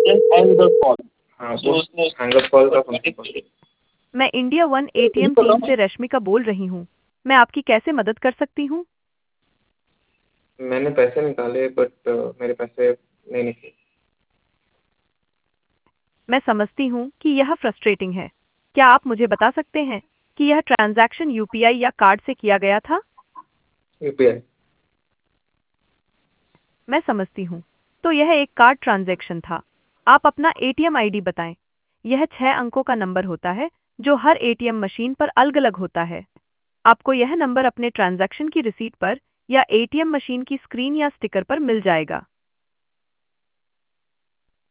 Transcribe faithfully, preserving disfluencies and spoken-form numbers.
And the call. हाँ, वो hang up call का फंक्शन कॉल। मैं इंडिया वन एटीएम टीम से रश्मिका बोल रही हूँ। मैं आपकी कैसे मदद कर सकती हूँ? मैंने पैसे निकाले बट मेरे पैसे नहीं निकले। मैं समझती हूँ कि यह फ्रस्ट्रेटिंग है। क्या आप मुझे बता सकते हैं कि यह ट्रांजैक्शन यूपीआई या कार्ड से किया गया था? यूपीआई। मैं समझती हूँ। तो यह एक कार्ड ट्रांजैक्शन था। आप अपना एटीएम आईडी बताएं। यह छह अंकों का नंबर होता है जो हर एटीएम मशीन पर अलग-अलग होता है। आपको यह नंबर अपने ट्रांजैक्शन की रिसीट पर या एटीएम मशीन की स्क्रीन या स्टिकर पर मिल जाएगा।